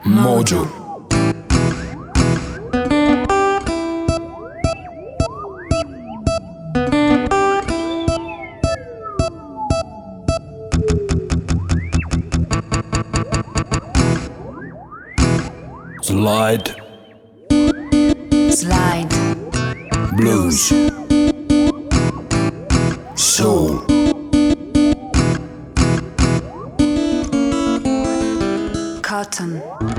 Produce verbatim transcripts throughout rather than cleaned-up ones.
Mojo. Slide. Slide. Blues. Soul. Cotton.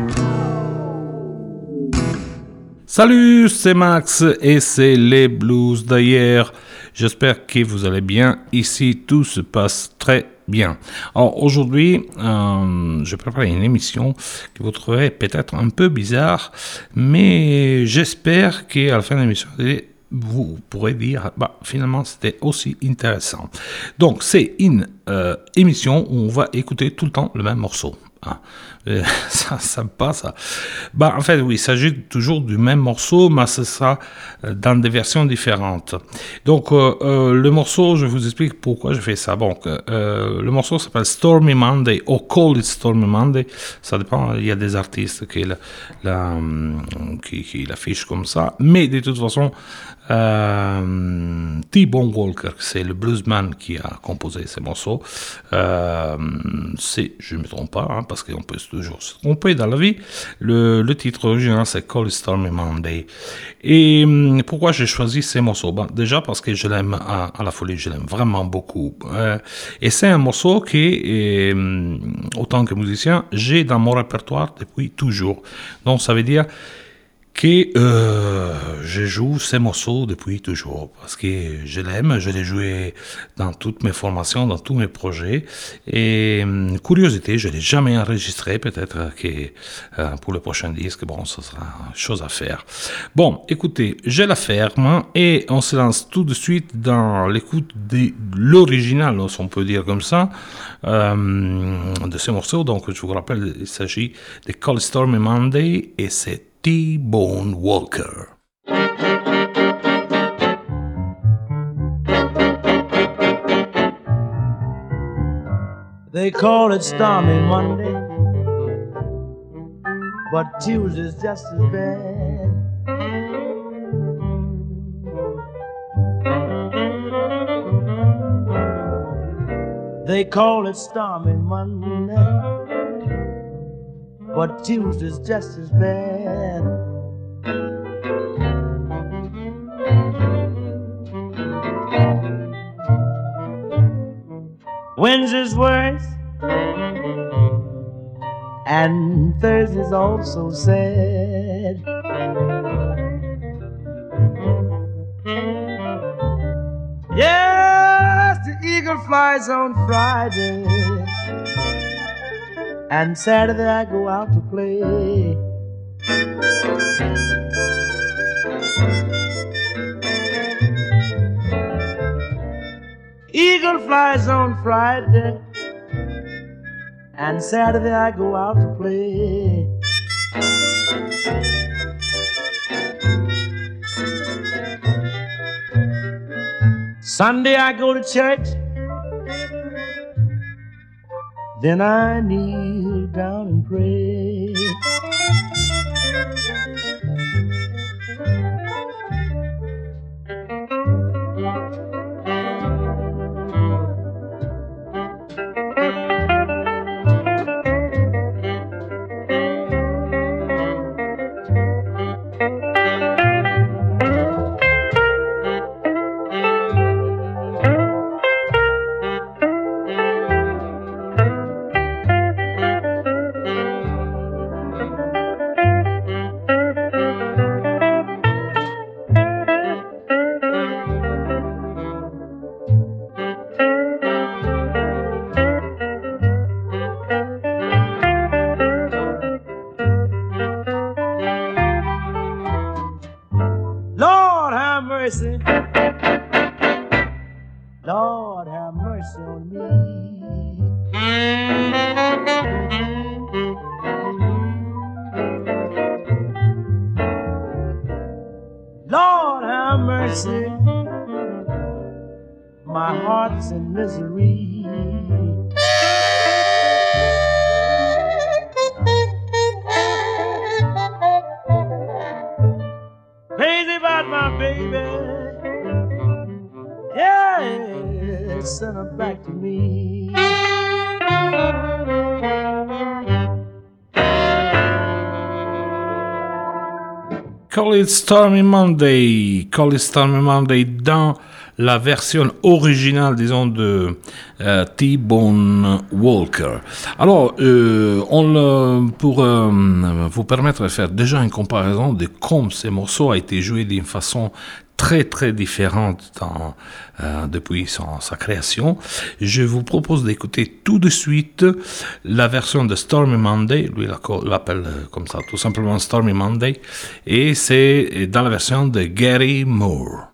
Salut, c'est Max et c'est les blues d'hier. J'espère que vous allez bien. Ici, tout se passe très bien. Alors aujourd'hui, euh, je prépare une émission que vous trouverez peut-être un peu bizarre, mais j'espère qu'à la fin de l'émission, vous pourrez dire, bah, finalement, c'était aussi intéressant. Donc, c'est une euh, émission où on va écouter tout le temps le même morceau. Ah, euh, ça, ça me passe. Bah, en fait, oui, il s'agit toujours du même morceau, mais ce sera dans des versions différentes. Donc, euh, euh, le morceau, je vous explique pourquoi je fais ça. Bon, euh, le morceau s'appelle Stormy Monday, ou Call It Stormy Monday. Ça dépend, il y a des artistes qui, la, la, qui, qui l'affichent comme ça. Mais de toute façon, euh, T-Bone Walker, c'est le bluesman qui a composé ces morceaux. Euh, c'est, je ne me trompe pas, hein, parce qu'on peut toujours se tromper dans la vie. Le, le titre original, c'est Call It Stormy Monday. Et pourquoi j'ai choisi ces morceaux? Ben, déjà parce que je l'aime à, à la folie, je l'aime vraiment beaucoup. Euh, et c'est un morceau qui, euh, autant que musicien, j'ai dans mon répertoire depuis toujours. Donc ça veut dire que euh, je joue ces morceaux depuis toujours, parce que je l'aime, je l'ai joué dans toutes mes formations, dans tous mes projets, et euh, curiosité, je l'ai jamais enregistré, peut-être que euh, pour le prochain disque, bon, ça sera chose à faire. Bon, écoutez, je la ferme, et on se lance tout de suite dans l'écoute de l'original, si on peut dire comme ça, euh, de ces morceaux. Donc, je vous rappelle, il s'agit de Call It Stormy Monday, et c'est T-Bone Walker. They call it Stormy Monday, but Tuesday's just as bad. They call it Stormy Monday, but Tuesday's just as bad. Wednesday's worse, and Thursday's also sad. Yes, the eagle flies on Friday, and Saturday I go out to play. Eagle flies on Friday, and Saturday I go out to play. Sunday I go to church, then I kneel down and pray. Mercy, Lord have mercy on me. Lord have mercy, my heart's in misery. Call It Stormy Monday, Call It Stormy Monday dans la version originale, disons, de euh, T-Bone Walker. Alors, euh, on le, pour euh, vous permettre de faire déjà une comparaison de comme ces morceaux a été joué d'une façon très très différente dans, euh, depuis son, sa création, je vous propose d'écouter tout de suite la version de Stormy Monday, lui l'appelle comme ça tout simplement Stormy Monday, et c'est dans la version de Gary Moore.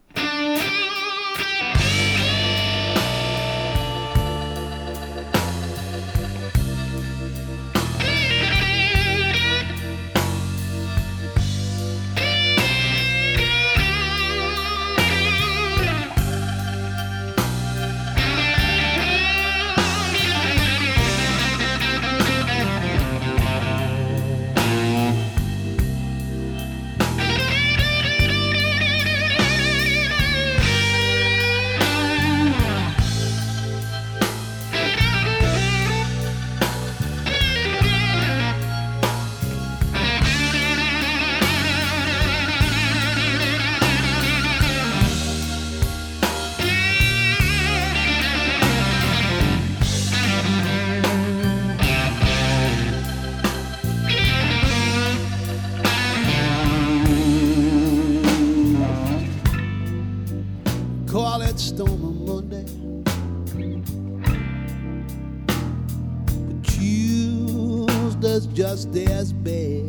Just as bad.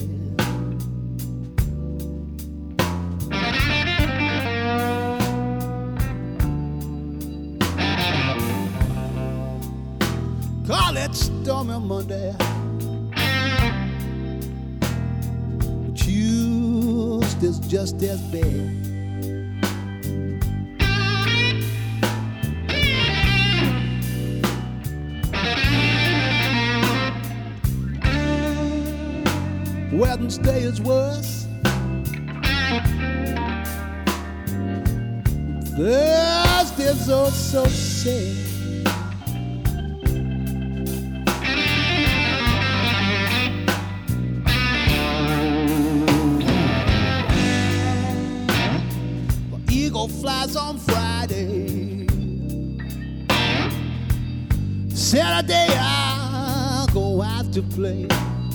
Call it Stormy Monday. Tuesday's just as bad. Wednesday is worse. Thursday's oh so sad. The eagle flies on Friday. Saturday I'll go out to play.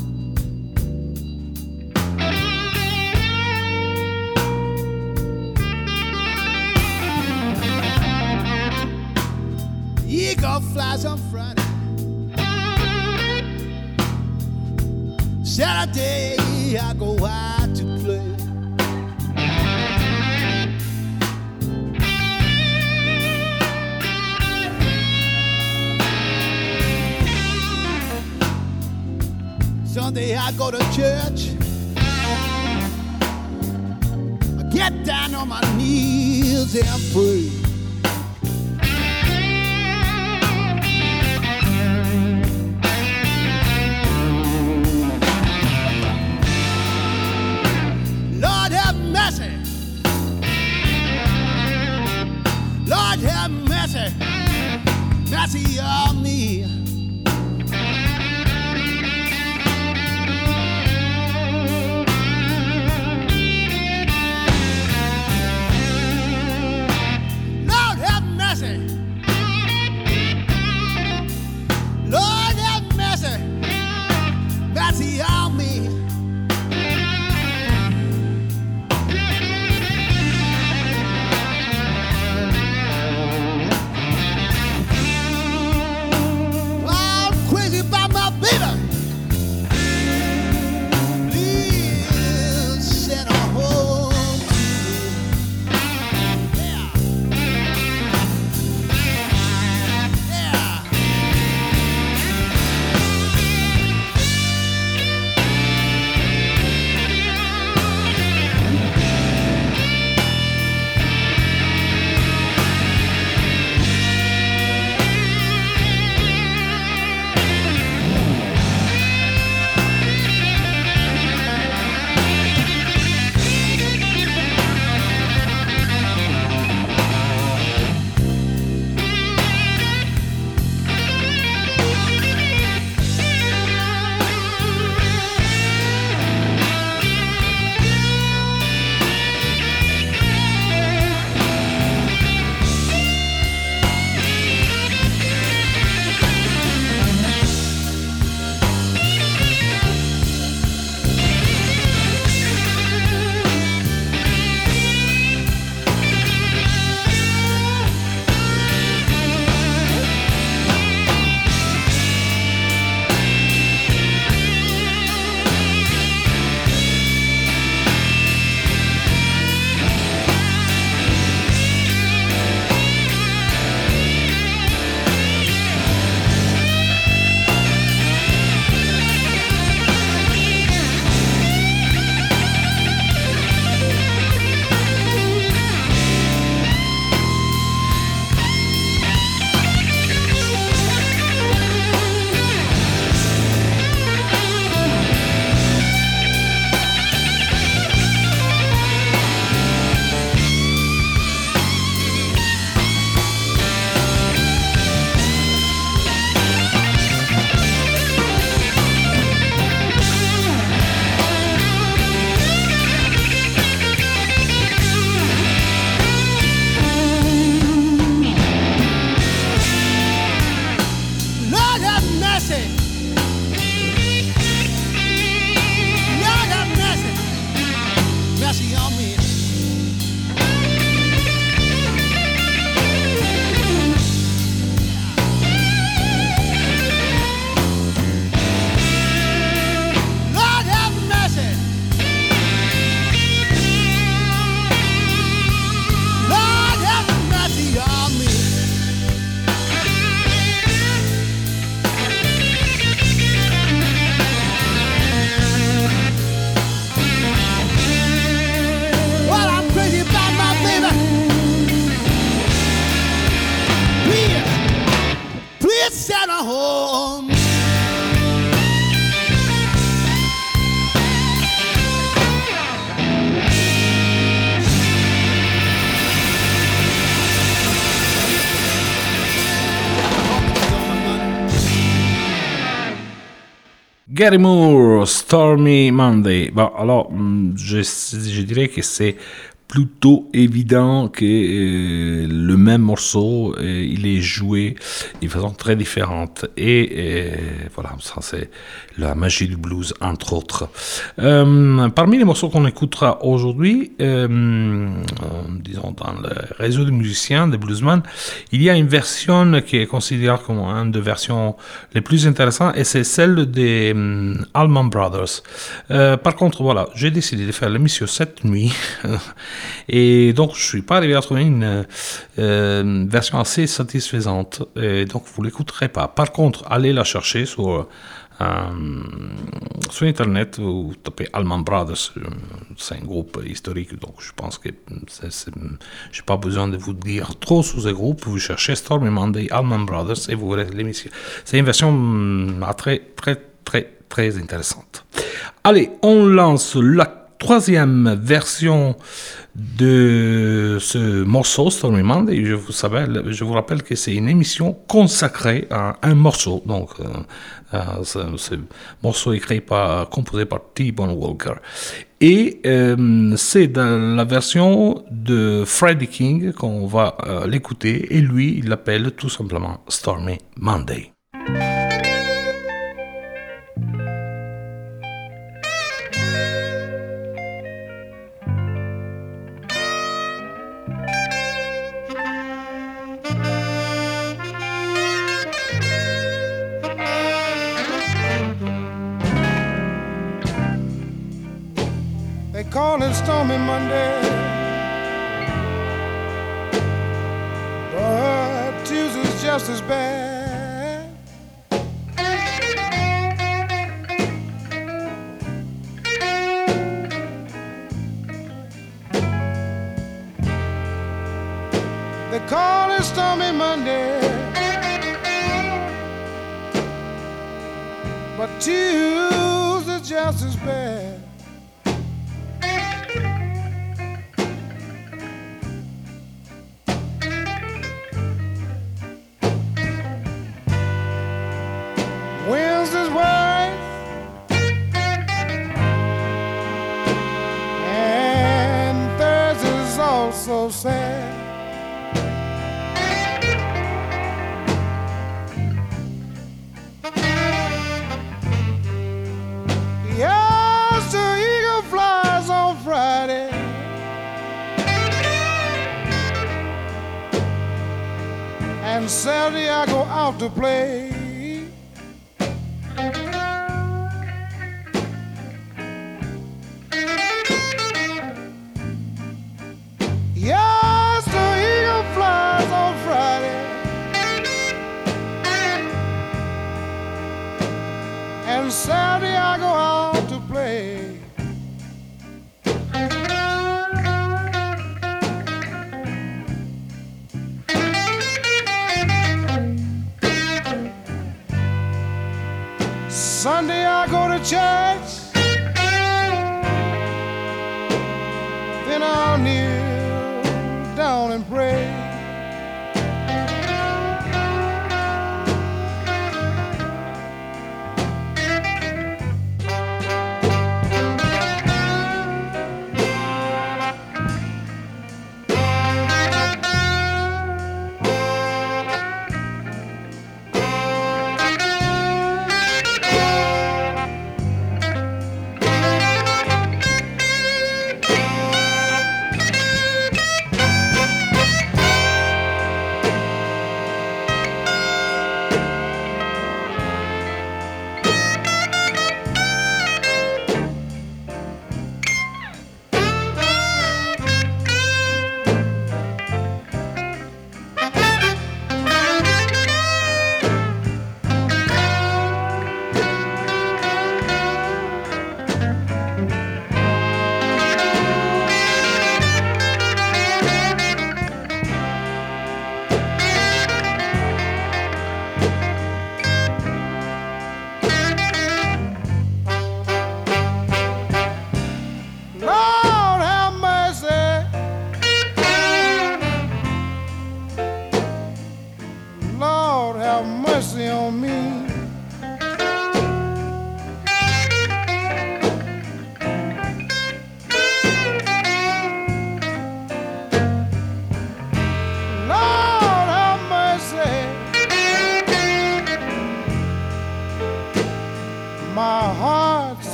Eagle flies on Friday. Saturday I go out to play. Sunday I go to church. I get down on my knees and pray. Lord have mercy. Lord have mercy. Mercy on me. Gary Moore, Stormy Monday. Bon, alors, je, je dirais que c'est plutôt évident que euh, le même morceau, euh, il est joué de façon très différente. Et euh, voilà, ça c'est la magie du blues, entre autres. Euh, parmi les morceaux qu'on écoutera aujourd'hui, euh, disons dans le réseau de musiciens, des bluesmen, il y a une version qui est considérée comme une des versions les plus intéressantes, et c'est celle des um, Allman Brothers. Euh, par contre, voilà, j'ai décidé de faire l'émission cette nuit. Et donc, je ne suis pas arrivé à trouver une euh, version assez satisfaisante. Et donc, vous ne l'écouterez pas. Par contre, allez la chercher sur, euh, sur Internet. Vous tapez Allman Brothers. C'est un groupe historique. Donc, je pense que je n'ai pas besoin de vous dire trop sur ce groupe. Vous cherchez Stormy Monday, Allman Brothers, et vous verrez l'émission. C'est une version hum, très, très, très, très intéressante. Allez, on lance la troisième version de ce morceau, Stormy Monday. Je vous, rappelle, je vous rappelle que c'est une émission consacrée à un morceau. Donc, euh, euh, ce, ce morceau écrit par, composé par T-Bone Walker. Et euh, c'est dans la version de Freddie King qu'on va euh, l'écouter. Et lui, il l'appelle tout simplement Stormy Monday. They call it Stormy Monday, but Tuesday's just as bad. They call it Stormy Monday, but Tuesday's just as bad. Wednesday's worse, and Thursday's also sad. Yes, the eagle flies on Friday, and Saturday I go out to play. Yes, the eagle flies on Friday, and Saturday I go out to play. Sunday I go to church, then I'll kneel down and pray.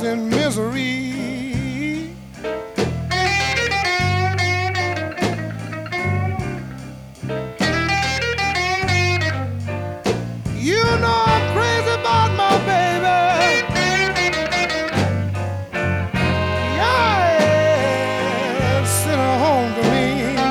in misery. You know I'm crazy about my baby. Yeah, send her home to me.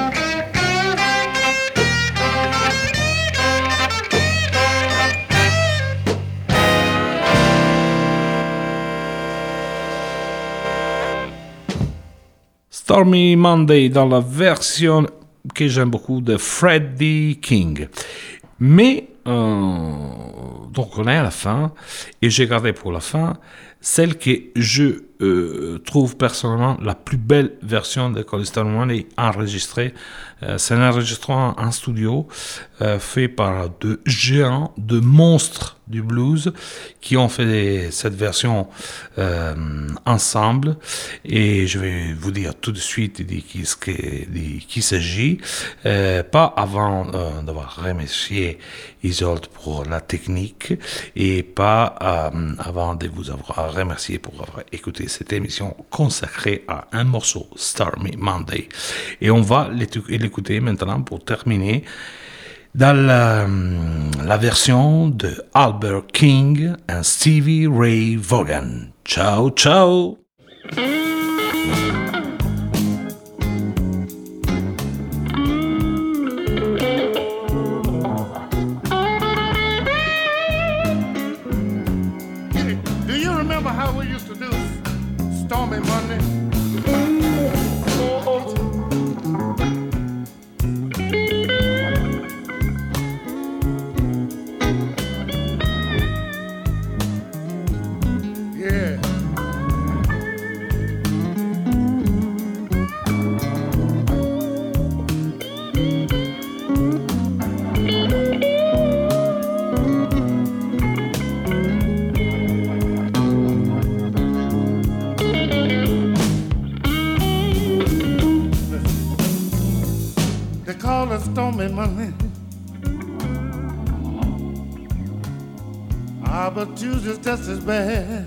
Stormy Monday dans la version que j'aime beaucoup de Freddie King. Mais, euh, donc on est à la fin, et j'ai gardé pour la fin celle que je euh, trouve personnellement la plus belle version de Call Stormy Monday enregistrée. Euh, c'est un enregistrement en studio euh, fait par deux géants, deux monstres du blues qui ont fait des, cette version euh, ensemble, et je vais vous dire tout de suite de qui, de qui il s'agit, euh, pas avant euh, d'avoir remercié Isolde pour la technique, et pas euh, avant de vous avoir remercié pour avoir écouté cette émission consacrée à un morceau, Stormy Monday. Et on va l'écouter maintenant pour terminer dans la, la version de Albert King et Stevie Ray Vaughan. Ciao, ciao! Do you remember how we used to do Stormy Monday? Stormy Monday. Ah, but Tuesday's just as bad.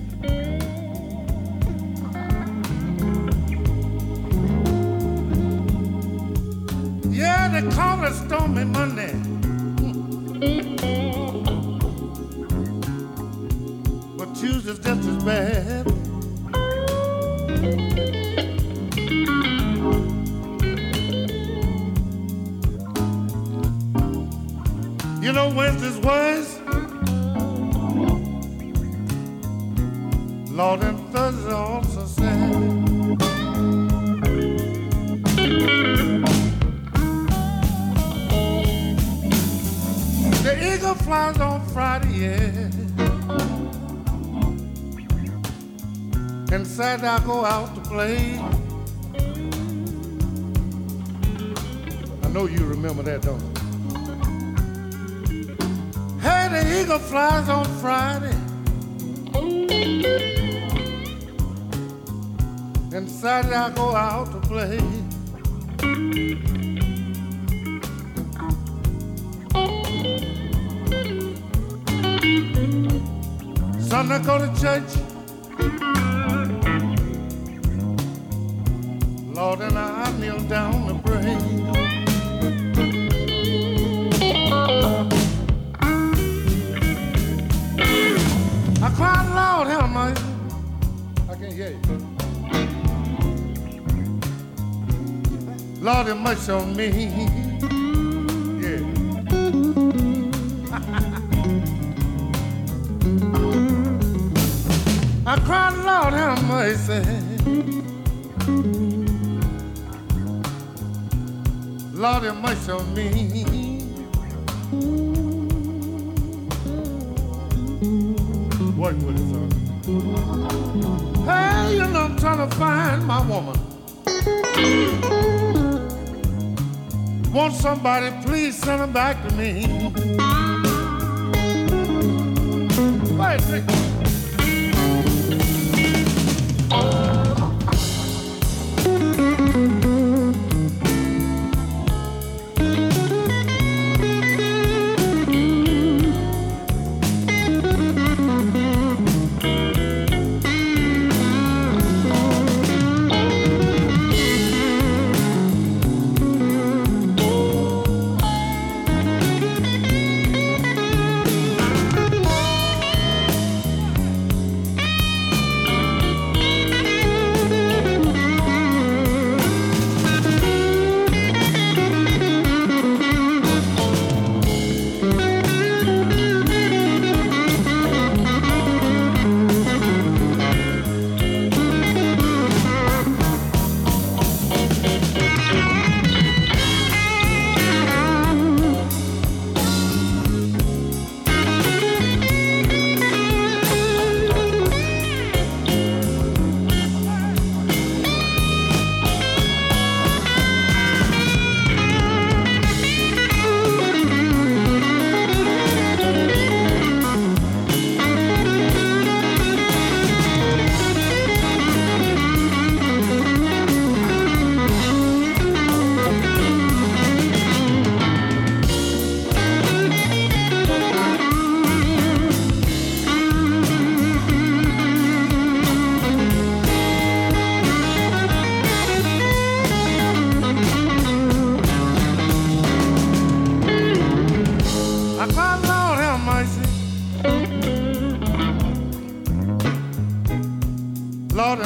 Yeah, they call it Stormy Monday. But Tuesday's just as bad. You know Wednesday's worse. Lord, and Thursday also sad. The eagle flies on Friday, yeah. And Saturday I go out to play. I know you remember that, don't you? Hey, the eagle flies on Friday. And Saturday I go out to play. Sunday I go to church. Lord, and I kneel down to pray. I cried, Lord, have mercy. I can't hear you. Lord, have mercy on me. Yeah. I cried, Lord, have mercy. Lord, have mercy on me. Work with it, son. Hey, you know I'm trying to find my woman. Want somebody, please send her back to me. Go ahead, take it.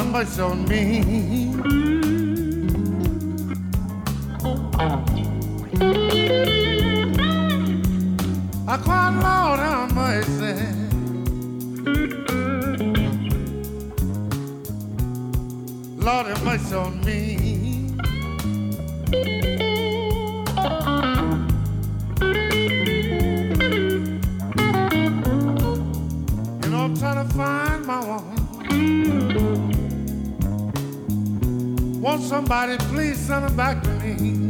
have mercy on me. I cried, Lord, have mercy. Lord, have mercy on me. You know, I'm trying to find my woman. Want somebody, please send her back to me.